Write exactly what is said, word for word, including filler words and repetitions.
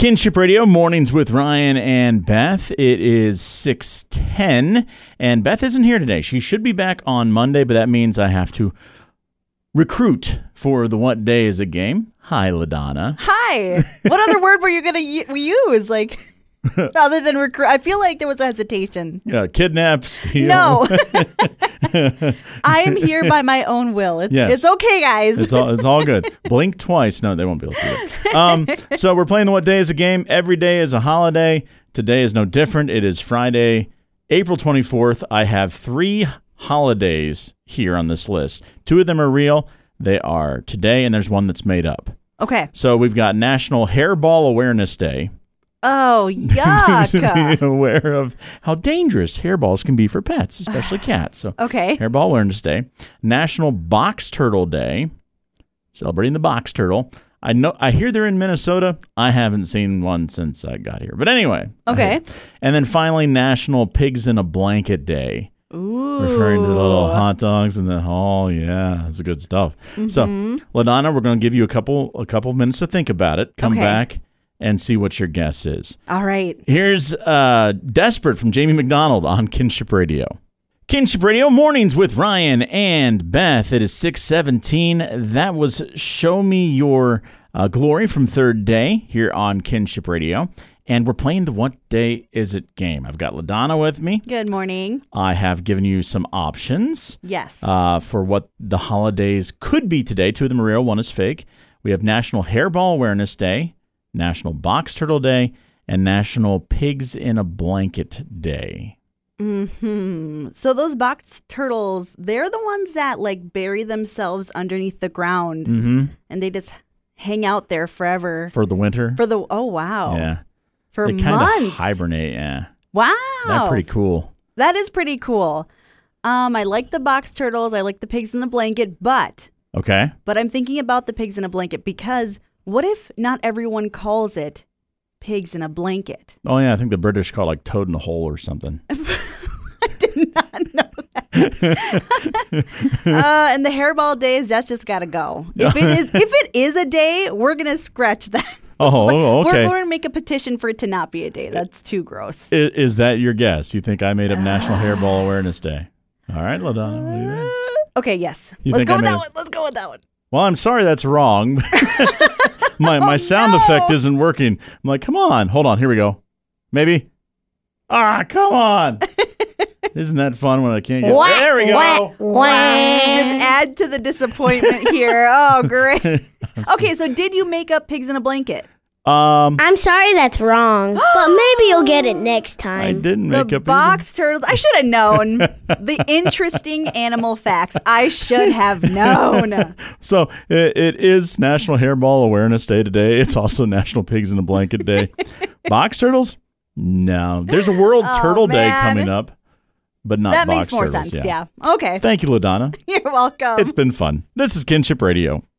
Kinship Radio, mornings with Ryan and Beth. It is six ten, and Beth isn't here today. She should be back on Monday, but that means I have to recruit for the What Day Is a Game. Hi, LaDonna. Hi. What other word were you going to use? Like, other than recruit? I feel like there was a hesitation. Yeah, kidnaps. No. I am here by my own will. It's, yes. it's okay, guys. It's all it's all good. Blink twice. No, they won't be able to see it. Um, so we're playing the What Day Is a Game. Every day is a holiday. Today is no different. It is Friday, April twenty-fourth. I have three holidays here on this list. Two of them are real. They are today, and there's one that's made up. Okay. So we've got National Hairball Awareness Day. Oh, yuck. Be aware of how dangerous hairballs can be for pets, especially cats. So, okay. Hairball Awareness Day. National Box Turtle Day. Celebrating the box turtle. I know. I hear they're in Minnesota. I haven't seen one since I got here. But anyway. Okay. And then finally, National Pigs in a Blanket Day. Ooh. Referring to the little hot dogs and the, oh, yeah, that's good stuff. Mm-hmm. So, LaDonna, we're going to give you a couple a couple minutes to think about it. Come okay. back and see what your guess is. All right. Here's uh, Desperate from Jamie McDonald on Kinship Radio. Kinship Radio, mornings with Ryan and Beth. It is six seventeen. That was Show Me Your uh, Glory from Third Day here on Kinship Radio. And we're playing the What Day Is It game. I've got LaDonna with me. Good morning. I have given you some options. Yes. Uh, for what the holidays could be today. Two of them are real, one is fake. We have National Hairball Awareness Day, National Box Turtle Day, and National Pigs in a Blanket Day. Hmm. So those box turtles, they're the ones that like bury themselves underneath the ground, Mm-hmm. and they just hang out there forever For the winter? for the. Oh wow. Yeah. For They kind months. of hibernate, yeah. Wow. That's pretty cool. That is pretty cool. Um, I like the box turtles. I like the pigs in the blanket, but Okay. but I'm thinking about the pigs in a blanket because what if not everyone calls it pigs in a blanket? Oh, yeah, I think the British call it like toad in a hole or something. I did not know that. uh, and the hairball days, that's just got to go. If it is, if it is a day, we're gonna scratch that. Oh, Like, okay. We're going to make a petition for it to not be a day. That's too gross. Is, is that your guess? You think I made up National Hairball Awareness Day? All right, LaDonna, what do you think? Okay, yes. You Let's think go I with made that a- one. Let's go with that one. Well, I'm sorry that's wrong. my my Oh, sound no. effect isn't working. I'm like, come on. Hold on. Here we go. Maybe. Ah, come on. Isn't that fun when I can't get... Wah, There we go. wah, wah. Just add to the disappointment here. Oh, great. Okay, so did you make up pigs in a blanket? Um, I'm sorry that's wrong, but maybe you'll get it next time. I didn't make The up box turtles. I should have known. The interesting animal facts. I should have known. anything. So it, it is National Hairball Awareness Day today. It's also National Pigs in a Blanket Day. Box turtles? No. There's a World Oh, Turtle Day man. coming up, but not That box makes more turtles. sense. Yeah. Okay. Thank you, LaDonna. You're welcome. It's been fun. This is Kinship Radio.